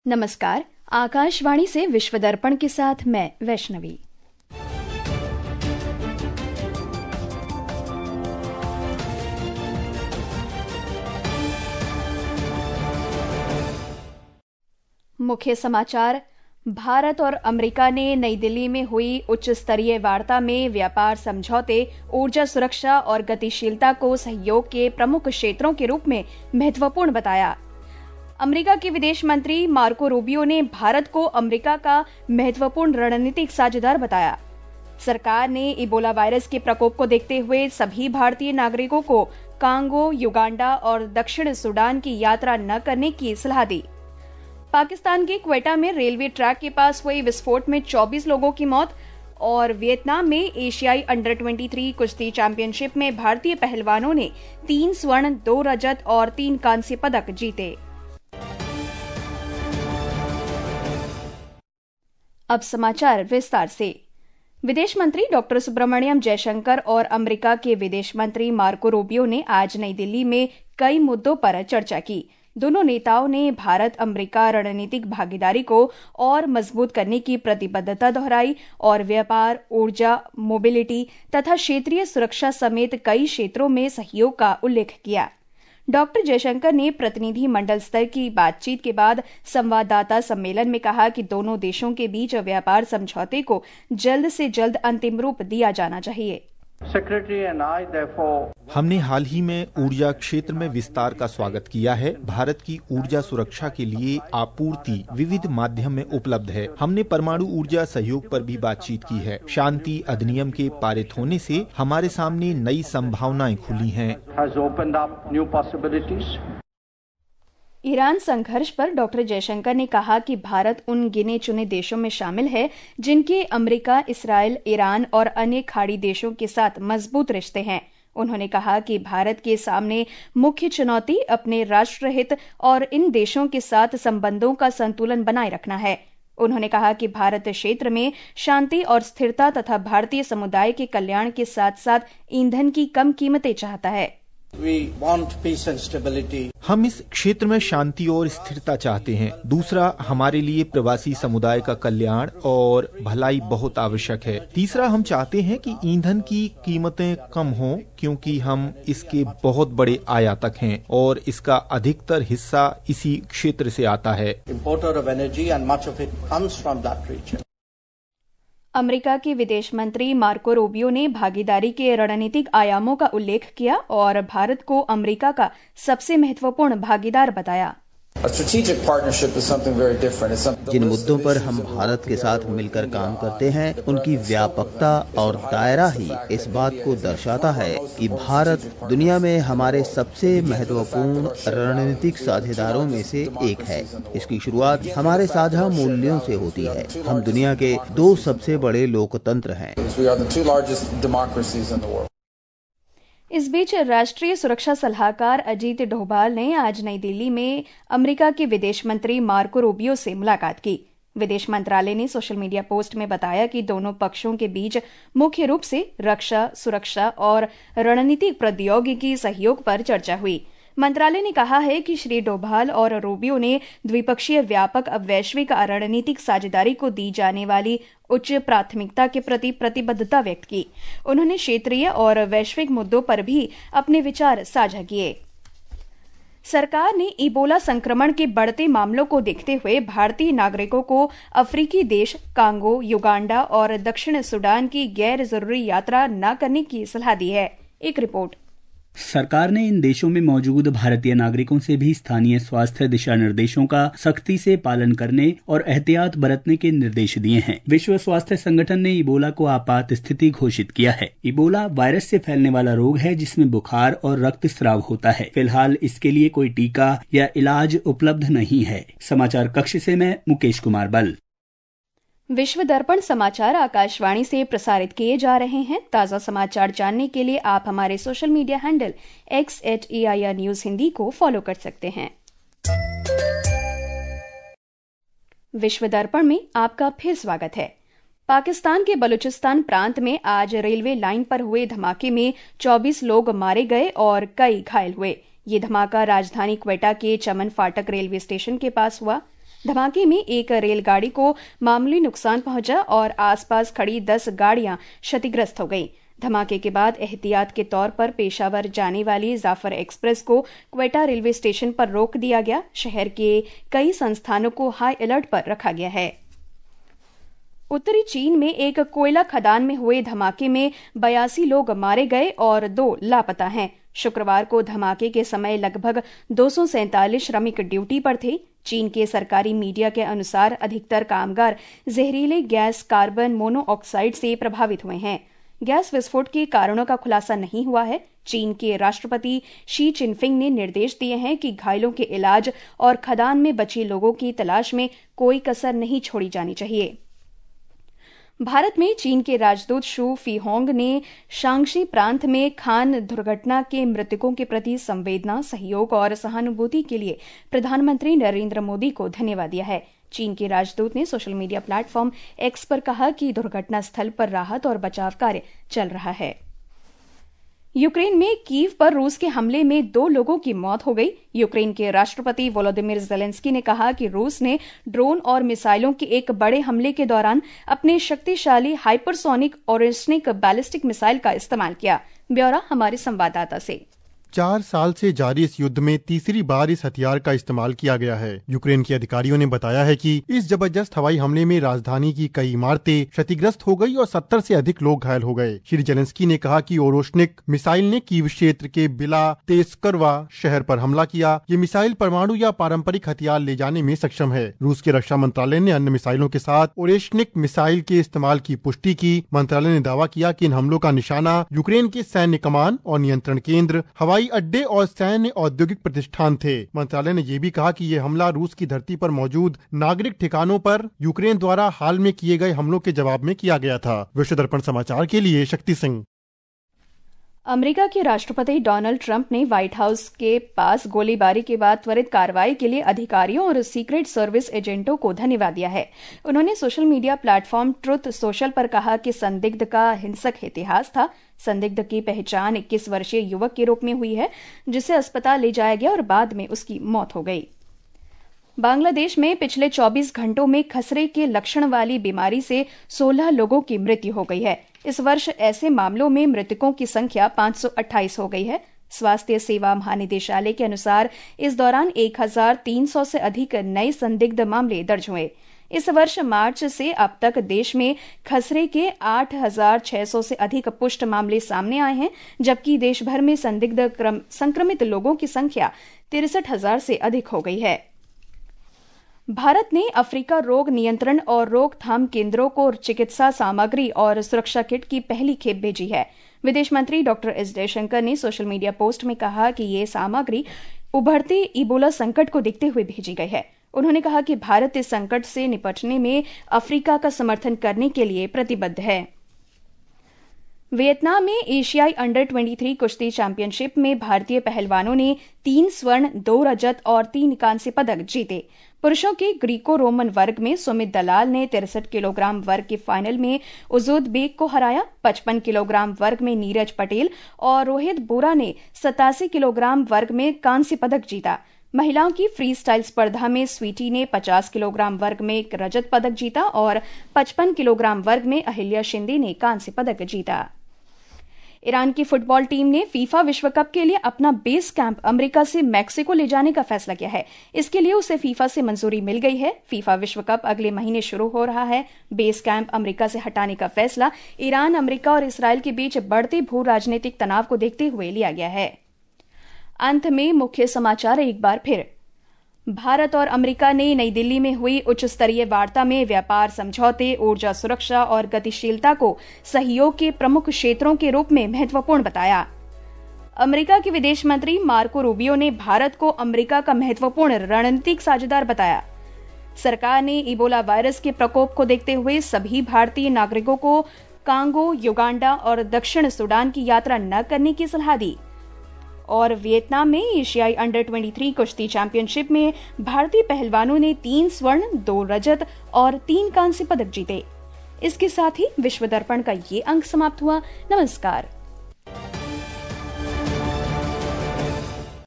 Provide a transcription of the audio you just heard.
नमस्कार। आकाशवाणी से विश्व दर्पण के साथ मैं वैष्णवी। मुख्य समाचार। भारत और अमेरिका ने नई दिल्ली में हुई उच्च स्तरीय वार्ता में व्यापार समझौते, ऊर्जा सुरक्षा और गतिशीलता को सहयोग के प्रमुख क्षेत्रों के रूप में महत्वपूर्ण बताया। अमेरिका के विदेश मंत्री मार्को रूबियो ने भारत को अमेरिका का महत्वपूर्ण रणनीतिक साझेदार बताया। सरकार ने इबोला वायरस के प्रकोप को देखते हुए सभी भारतीय नागरिकों को कांगो, युगांडा और दक्षिण सूडान की यात्रा न करने की सलाह दी। पाकिस्तान के क्वेटा में रेलवे ट्रैक के पास हुए विस्फोट में 24 लोगों की मौत और वियतनाम में एशियाई अंडर 23 कुश्ती चैंपियनशिप में भारतीय पहलवानों ने 3 स्वर्ण, 2 रजत और 3 कांस्य पदक जीते। अब समाचार विस्तार से। विदेश मंत्री डॉक्टर सुब्रमण्यम जयशंकर और अमेरिका के विदेश मंत्री मार्को रूबियो ने आज नई दिल्ली में कई मुद्दों पर चर्चा की। दोनों नेताओं ने भारत अमेरिका रणनीतिक भागीदारी को और मजबूत करने की प्रतिबद्धता दोहराई और व्यापार, ऊर्जा, मोबिलिटी तथा क्षेत्रीय सुरक्षा समेत कई क्षेत्रों में सहयोग का उल्लेख किया। डॉक्टर जयशंकर ने प्रतिनिधि मंडल स्तर की बातचीत के बाद संवाददाता सम्मेलन में कहा कि दोनों देशों के बीच व्यापार समझौते को जल्द से जल्द अंतिम रूप दिया जाना चाहिए। हमने हाल ही में ऊर्जा क्षेत्र में विस्तार का स्वागत किया है। भारत की ऊर्जा सुरक्षा के लिए आपूर्ति विविध माध्यम में उपलब्ध है। हमने परमाणु ऊर्जा सहयोग पर भी बातचीत की है। शांति अधिनियम के पारित होने से हमारे सामने नई संभावनाएं खुली हैं। ईरान संघर्ष पर डॉक्टर जयशंकर ने कहा कि भारत उन गिने चुने देशों में शामिल है जिनके अमेरिका, इस्राएल, ईरान और अन्य खाड़ी देशों के साथ मजबूत रिश्ते हैं। उन्होंने कहा कि भारत के सामने मुख्य चुनौती अपने राष्ट्रहित और इन देशों के साथ संबंधों का संतुलन बनाए रखना है। उन्होंने कहा कि भारत क्षेत्र में शांति और स्थिरता तथा भारतीय समुदाय के कल्याण के साथ साथ ईंधन की कम कीमतें चाहता है। हम इस क्षेत्र में शांति और स्थिरता चाहते हैं। दूसरा, हमारे लिए प्रवासी समुदाय का कल्याण और भलाई बहुत आवश्यक है। तीसरा, हम चाहते हैं कि ईंधन की कीमतें कम हों क्योंकि हम इसके बहुत बड़े आयातक हैं और इसका अधिकतर हिस्सा इसी क्षेत्र से आता है। अमेरिका के विदेश मंत्री मार्को रूबियो ने भागीदारी के रणनीतिक आयामों का उल्लेख किया और भारत को अमेरिका का सबसे महत्वपूर्ण भागीदार बताया। जिन मुद्दों पर हम भारत के साथ मिलकर काम करते हैं उनकी व्यापकता और दायरा ही इस बात को दर्शाता है कि भारत दुनिया में हमारे सबसे महत्वपूर्ण रणनीतिक साझेदारों में से एक है। इसकी शुरुआत हमारे साझा मूल्यों से होती है। हम दुनिया के 2 सबसे बड़े लोकतंत्र हैं। इस बीच राष्ट्रीय सुरक्षा सलाहकार अजीत डोभाल ने आज नई दिल्ली में अमेरिका के विदेश मंत्री मार्को रूबियो से मुलाकात की। विदेश मंत्रालय ने सोशल मीडिया पोस्ट में बताया कि दोनों पक्षों के बीच मुख्य रूप से रक्षा, सुरक्षा और रणनीतिक प्रौद्योगिकी सहयोग पर चर्चा हुई। मंत्रालय ने कहा है कि श्री डोभाल और रूबियो ने द्विपक्षीय व्यापक वैश्विक रणनीतिक साझेदारी को दी जाने वाली उच्च प्राथमिकता के प्रति प्रतिबद्धता व्यक्त की। उन्होंने क्षेत्रीय और वैश्विक मुद्दों पर भी अपने विचार साझा किए। सरकार ने इबोला संक्रमण के बढ़ते मामलों को देखते हुए भारतीय नागरिकों को अफ्रीकी देश कांगो, युगांडा और दक्षिण सूडान की गैर जरूरी यात्रा न करने की सलाह दी है। एक रिपोर्ट। सरकार ने इन देशों में मौजूद भारतीय नागरिकों से भी स्थानीय स्वास्थ्य दिशा निर्देशों का सख्ती से पालन करने और एहतियात बरतने के निर्देश दिए हैं। विश्व स्वास्थ्य संगठन ने इबोला को आपात स्थिति घोषित किया है। इबोला वायरस से फैलने वाला रोग है जिसमें बुखार और रक्तस्राव होता है। फिलहाल इसके लिए कोई टीका या इलाज उपलब्ध नहीं है। समाचार कक्ष से मैं मुकेश कुमार बल। विश्व दर्पण समाचार आकाशवाणी से प्रसारित किए जा रहे हैं। ताज़ा समाचार जानने के लिए आप हमारे social media handle x@EIR news Hindi को फॉलो कर सकते हैं। विश्व दर्पण में आपका फिर स्वागत है। पाकिस्तान के बलूचिस्तान प्रांत में आज रेलवे लाइन पर हुए धमाके में 24 लोग मारे गए और कई घायल हुए। ये धमाका राजधानी क्वेटा के चमन फाटक रेलवे स्टेशन के पास हुआ। धमाके में एक रेलगाड़ी को मामूली नुकसान पहुंचा और आसपास खड़ी 10 गाड़ियां क्षतिग्रस्त हो गईं। धमाके के बाद एहतियात के तौर पर पेशावर जाने वाली जाफर एक्सप्रेस को क्वेटा रेलवे स्टेशन पर रोक दिया गया। शहर के कई संस्थानों को हाई अलर्ट पर रखा गया है। उत्तरी चीन में एक कोयला खदान में हुए धमाके में 82 लोग मारे गए और 2 लापता हैं। शुक्रवार को धमाके के समय लगभग 247 श्रमिक ड्यूटी पर थे। चीन के सरकारी मीडिया के अनुसार अधिकतर कामगार जहरीले गैस कार्बन मोनोऑक्साइड से प्रभावित हुए हैं। गैस विस्फोट के कारणों का खुलासा नहीं हुआ है। चीन के राष्ट्रपति शी चिनफिंग ने निर्देश दिए हैं कि घायलों के इलाज और खदान में बचे लोगों की तलाश में कोई कसर नहीं छोड़ी जानी चाहिए। भारत में चीन के राजदूत शू फीहोंग ने शांग्शी प्रांत में खान दुर्घटना के मृतकों के प्रति संवेदना, सहयोग और सहानुभूति के लिए प्रधानमंत्री नरेंद्र मोदी को धन्यवाद दिया है। चीन के राजदूत ने सोशल मीडिया प्लेटफॉर्म एक्स पर कहा कि दुर्घटना स्थल पर राहत और बचाव कार्य चल रहा है। यूक्रेन में कीव पर रूस के हमले में 2 लोगों की मौत हो गई। यूक्रेन के राष्ट्रपति वोलोदिमीर ज़ेलेंस्की ने कहा कि रूस ने ड्रोन और मिसाइलों के एक बड़े हमले के दौरान अपने शक्तिशाली हाइपरसोनिक ओरेस्निक बैलिस्टिक मिसाइल का इस्तेमाल किया। ब्यौरा हमारे संवाददाता से। 4 साल से जारी इस युद्ध में तीसरी बार इस हथियार का इस्तेमाल किया गया है। यूक्रेन के अधिकारियों ने बताया है कि इस जबरदस्त हवाई हमले में राजधानी की कई इमारतें क्षतिग्रस्त हो गई और 70 से अधिक लोग घायल हो गए। श्री जेलेंस्की ने कहा कि ओरोश्निक मिसाइल ने कीव क्षेत्र के बिला तेस्करवा शहर पर हमला किया। ये मिसाइल परमाणु या पारंपरिक हथियार ले जाने में सक्षम है। रूस के रक्षा मंत्रालय ने अन्य मिसाइलों के साथ ओरेश्निक मिसाइल के इस्तेमाल की पुष्टि की। मंत्रालय ने दावा किया कि इन हमलों का निशाना यूक्रेन के सैन्य कमान और नियंत्रण केंद्र, हवाई अड्डे और सैन्य औद्योगिक प्रतिष्ठान थे। मंत्रालय ने यह भी कहा कि यह हमला रूस की धरती पर मौजूद नागरिक ठिकानों पर यूक्रेन द्वारा हाल में किए गए हमलों के जवाब में किया गया था। विश्व दर्पण समाचार के लिए शक्ति सिंह। अमेरिका के राष्ट्रपति डोनाल्ड ट्रंप ने व्हाइट हाउस के पास गोलीबारी के बाद त्वरित कार्रवाई के लिए अधिकारियों और सीक्रेट सर्विस एजेंटों को धन्यवाद दिया है। उन्होंने social media platform Truth Social पर कहा कि संदिग्ध का हिंसक इतिहास था। संदिग्ध की पहचान 21 वर्षीय युवक के रूप में हुई है, जिसे अस्पताल ले जाया गया और बाद में उसकी मौत हो गई। बांग्लादेश में पिछले 24 घंटों में खसरे के लक्षण वाली बीमारी से 16 लोगों की मृत्यु हो गई है। इस वर्ष ऐसे मामलों में मृतकों की संख्या 528 हो गई है। स्वास्थ्य सेवा महानिदेशालय के अनुसार इस दौरान 1300 से अधिक नए संदिग्ध मामले दर्ज हुए। इस वर्ष मार्च से अब तक देश में खसरे के 8600 से अधिक पुष्ट मामले सामने आए हैं, जबकि देश भर में संदिग्ध संक्रमित लोगों की संख्या 63,000 से अधिक हो गई है। भारत ने अफ्रीका रोग नियंत्रण और रोकथाम केंद्रों को चिकित्सा सामग्री और सुरक्षा किट की पहली खेप भेजी है। विदेश मंत्री डॉक्टर एस जयशंकर ने सोशल मीडिया पोस्ट में कहा कि ये सामग्री उभरते इबोला संकट को देखते हुए भेजी गई है। उन्होंने कहा कि भारत इस संकट से निपटने में अफ्रीका का समर्थन करने के लिए प्रतिबद्ध है। वियतनाम में एशियाई अंडर 23 कुश्ती चैंपियनशिप में भारतीय पहलवानों ने 3 स्वर्ण, 2 रजत और 3 कांस्य पदक जीते। पुरुषों के ग्रीको रोमन वर्ग में सुमित दलाल ने 63 किलोग्राम वर्ग के फाइनल में उजुदबेक को हराया। 55 किलोग्राम वर्ग में नीरज पटेल और रोहित बोरा ने 87 किलोग्राम वर्ग में कांस्य पदक जीता। महिलाओं की फ्री स्टाइल स्पर्धा में स्वीटी ने 50 किलोग्राम वर्ग में रजत पदक जीता और 55 किलोग्राम वर्ग में अहिल्या शिंदे ने कांस्य पदक जीता। ईरान की फुटबॉल टीम ने फीफा विश्व कप के लिए अपना बेस कैंप अमेरिका से मैक्सिको ले जाने का फैसला किया है। इसके लिए उसे फीफा से मंजूरी मिल गई है। फीफा विश्व कप अगले महीने शुरू हो रहा है। बेस कैंप अमेरिका से हटाने का फैसला ईरान, अमेरिका और इसराइल के बीच बढ़ते भू राजनीतिक तनाव को देखते हुए लिया गया है। अंत में मुख्य समाचार एक बार फिर। भारत और अमेरिका ने नई दिल्ली में हुई उच्च स्तरीय वार्ता में व्यापार समझौते, ऊर्जा सुरक्षा और गतिशीलता को सहयोग के प्रमुख क्षेत्रों के रूप में महत्वपूर्ण बताया। अमेरिका के विदेश मंत्री मार्को रूबियो ने भारत को अमेरिका का महत्वपूर्ण रणनीतिक साझेदार बताया। सरकार ने इबोला वायरस के प्रकोप को देखते हुए सभी भारतीय नागरिकों को कांगो, युगांडा और दक्षिण सूडान की यात्रा न करने की सलाह दी। और वियतनाम में एशियाई अंडर 23 कुश्ती चैंपियनशिप में भारतीय पहलवानों ने 3 स्वर्ण, 2 रजत और 3 कांस्य पदक जीते। इसके साथ ही विश्व दर्पण का ये अंक समाप्त हुआ। नमस्कार।